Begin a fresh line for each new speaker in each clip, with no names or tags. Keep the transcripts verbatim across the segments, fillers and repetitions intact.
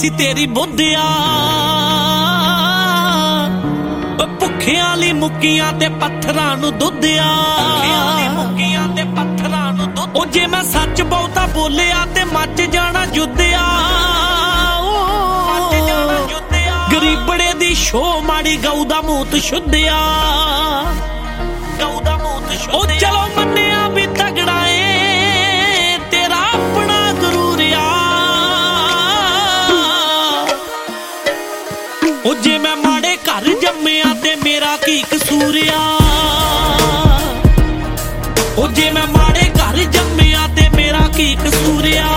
सी तेरी बुद्धिया भुखियां ली मुक्कियां ते पत्थरां नूं दुद्धिया ओ जे मैं सच बहुता बोलिया ते मच जाना युद्धिया गरीबड़े दी शो माड़ी गऊ दा मूत शुद्धिया ओ चलो मन्निया भी तगड़ा ए तेरा अपना गुरूरिया ओ जे मैं माड़े घर जम्मिया ते मेरा की कसूरिया ओ जे मैं माड़े घर जम्मिया ते मेरा की कसूरिया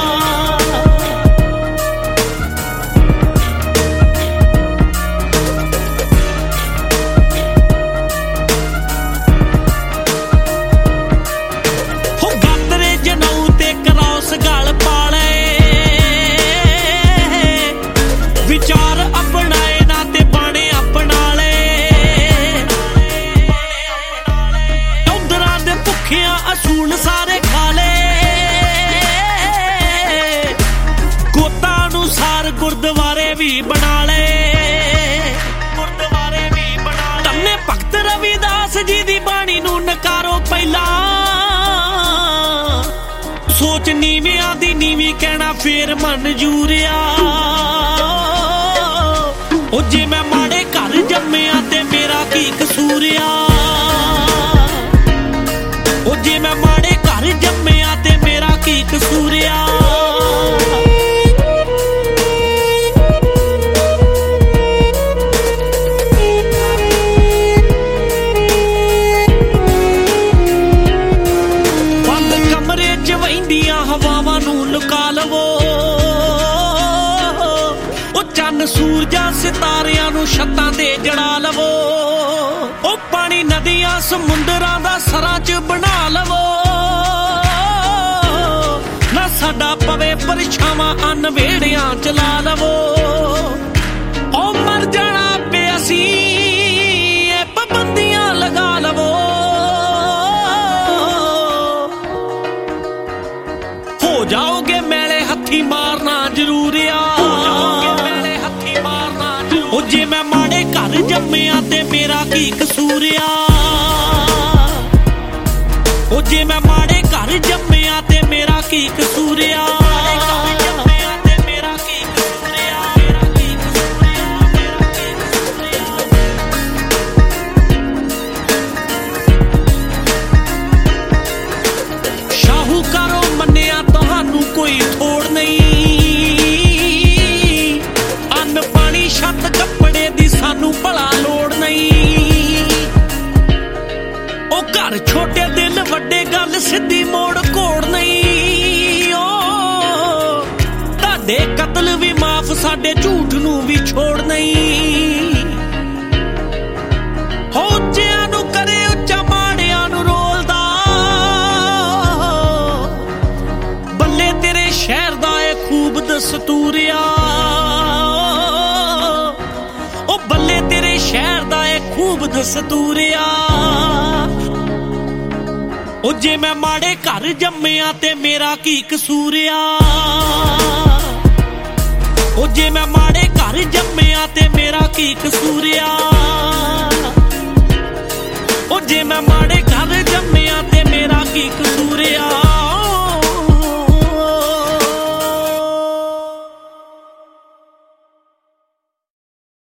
हो गातरे जनऊ ते क्रॉस गल पाले विचार अपनाए ना ते बाणे अपना ले उधरां दे भुखियां असूल सारे खा ले गोता अनुसार गुरुद्वारे भी बना ले गुरुद्वारे भी बना ले तन्ने भगत रविदास जी दी बाणी नूं नकारो पहला सोच नीवियां दी नीवी कहना फिर मंजूरिया ओ जे मैं माड़े घर जम्मिया ते मेरा की कसूरिया ओ जे मैं माड़े घर जम्मिया ते मेरा की कसूरिया बंद कमरे च वहिंदियां हवावां नूं लुका लवो चन्न सूरजां सितारियां नूं छत्तां ते जड़ा लवो ओ पानी नदियां समुंदरां दा सरां च बना लवो ना साडा पवे परछावां अन वेड़ियां च ला लवो ओ मर जाना पे असीं ए पाबंदियां लगा लवो हो जाओगे मेले हत्थी मारना जरूरिया ओ जे मैं माड़े घर जम्मिया ते मेरा की कसूरिया ओ जे मैं माड़े घर जम्मिया ते मेरा की कसूरिया शाहूकारों मन्निया तुहानू कोई थोड़ नहीं अन्न पानी छत कपड़े दी सानू भला लोड़ नहीं ओ घर छोटे दिल वड्डे गल सिद्धी मोड़ कोड़ नहीं ओ ताडे कतल भी माफ साडे झूठ नू भी छोड़ नहीं हो उच्चियां नू करे उच्चा माड़ियां नू रोलदा बल्ले तेरे शहर दा ए खूब दस्तूरिया ओ बल्ले तेरे शहर दा ए खूब दस्तूरिया ओ जे मैं माड़े घर जम्मिया ते मेरा की कसूरिया ओ जे मैं माड़े घर जम्मिया ते मेरा की कसूरिया ओ जे मैं माड़े घर जम्मिया ते मेरा की कसूरिया